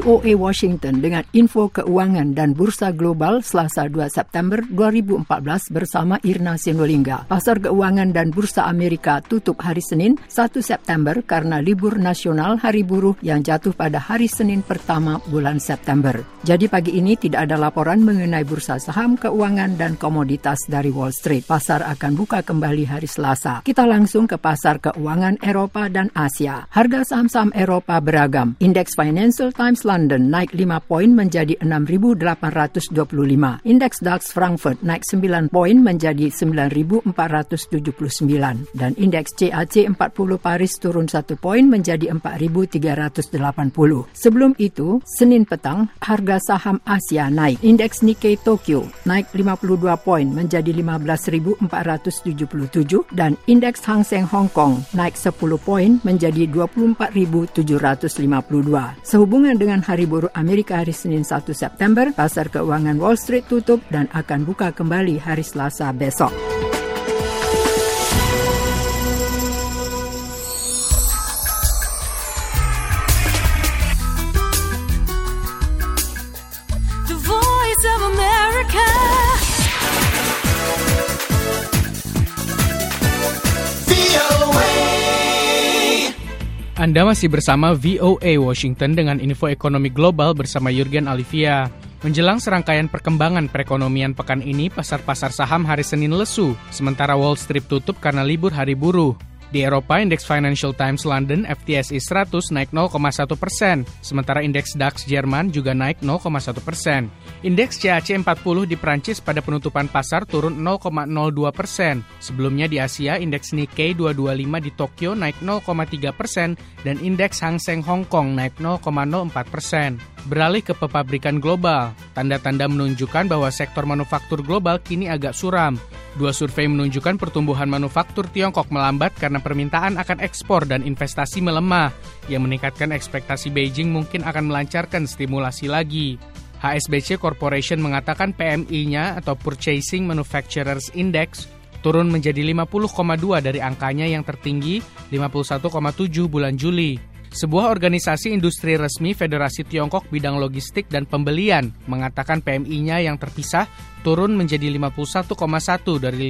VOA Washington dengan info keuangan dan bursa global Selasa 2 September 2014 bersama Irna Sinulinga. Pasar keuangan dan bursa Amerika tutup hari Senin 1 September karena libur nasional Hari Buruh yang jatuh pada hari Senin pertama bulan September. Jadi pagi ini tidak ada laporan mengenai bursa saham, keuangan dan komoditas dari Wall Street. Pasar akan buka kembali hari Selasa. Kita langsung ke pasar keuangan Eropa dan Asia. Harga saham-saham Eropa beragam. Indeks Financial Times London naik 5 poin menjadi 6.825. Indeks DAX Frankfurt naik 9 poin menjadi 9.479. Dan indeks CAC 40 Paris turun 1 poin menjadi 4.380. Sebelum itu, Senin petang, harga saham Asia naik. Indeks Nikkei Tokyo naik 52 poin menjadi 15.477 dan indeks Hang Seng Hong Kong naik 10 poin menjadi 24.752. Sehubungan dengan Hari Buruh Amerika hari Senin 1 September, pasar keuangan Wall Street tutup dan akan buka kembali hari Selasa besok. The Voice of America. Anda masih bersama VOA Washington dengan info ekonomi global bersama Jurgen Olivia. Menjelang serangkaian perkembangan perekonomian pekan ini, pasar-pasar saham hari Senin lesu, sementara Wall Street tutup karena libur Hari Buruh. Di Eropa, indeks Financial Times London FTSE 100 naik 0,1%, sementara indeks DAX Jerman juga naik 0,1%. Indeks CAC 40 di Prancis pada penutupan pasar turun 0,02%. Sebelumnya di Asia, indeks Nikkei 225 di Tokyo naik 0,3% dan indeks Hang Seng Hong Kong naik 0,04%. Beralih ke pepabrikan global, tanda-tanda menunjukkan bahwa sektor manufaktur global kini agak suram. Dua survei menunjukkan pertumbuhan manufaktur Tiongkok melambat karena permintaan akan ekspor dan investasi melemah, yang meningkatkan ekspektasi Beijing mungkin akan melancarkan stimulasi lagi. HSBC Corporation mengatakan PMI-nya atau Purchasing Manufacturers Index turun menjadi 50,2 dari angkanya yang tertinggi 51,7 bulan Juli. Sebuah organisasi industri resmi Federasi Tiongkok Bidang Logistik dan Pembelian mengatakan PMI-nya yang terpisah turun menjadi 51,1 dari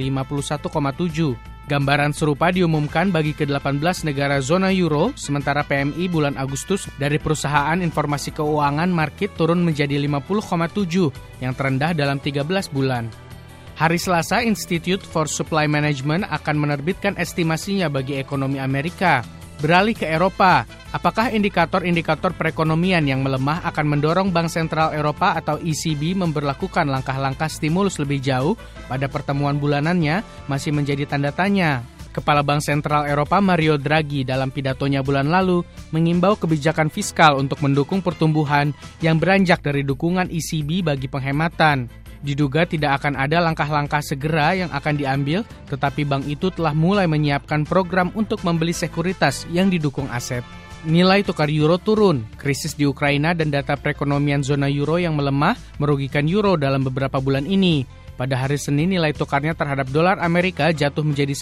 51,7. Gambaran serupa diumumkan bagi ke-18 negara zona euro, sementara PMI bulan Agustus dari perusahaan informasi keuangan market turun menjadi 50,7 yang terendah dalam 13 bulan. Hari Selasa, Institute for Supply Management akan menerbitkan estimasinya bagi ekonomi Amerika. Beralih ke Eropa, apakah indikator-indikator perekonomian yang melemah akan mendorong Bank Sentral Eropa atau ECB memberlakukan langkah-langkah stimulus lebih jauh pada pertemuan bulanannya masih menjadi tanda tanya. Kepala Bank Sentral Eropa Mario Draghi dalam pidatonya bulan lalu mengimbau kebijakan fiskal untuk mendukung pertumbuhan yang beranjak dari dukungan ECB bagi penghematan. Diduga tidak akan ada langkah-langkah segera yang akan diambil, tetapi bank itu telah mulai menyiapkan program untuk membeli sekuritas yang didukung aset. Nilai tukar euro turun, krisis di Ukraina dan data perekonomian zona euro yang melemah merugikan euro dalam beberapa bulan ini. Pada hari Senin, nilai tukarnya terhadap dolar Amerika jatuh menjadi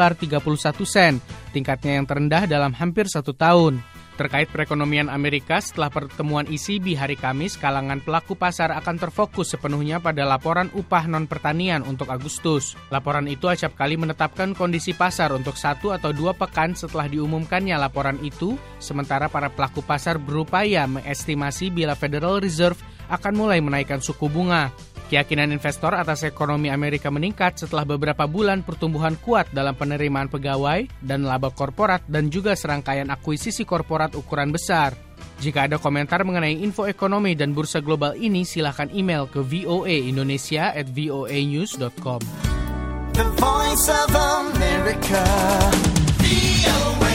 $1.31, tingkatnya yang terendah dalam hampir 1 tahun. Terkait perekonomian Amerika, setelah pertemuan ECB hari Kamis, kalangan pelaku pasar akan terfokus sepenuhnya pada laporan upah non-pertanian untuk Agustus. Laporan itu acap kali menetapkan kondisi pasar untuk 1 atau 2 pekan setelah diumumkannya laporan itu, sementara para pelaku pasar berupaya mengestimasi bila Federal Reserve akan mulai menaikkan suku bunga. Keyakinan investor atas ekonomi Amerika meningkat setelah beberapa bulan pertumbuhan kuat dalam penerimaan pegawai dan laba korporat dan juga serangkaian akuisisi korporat ukuran besar. Jika ada komentar mengenai info ekonomi dan bursa global ini, silakan email ke voaindonesia@voanews.com. The Voice of America, VOA.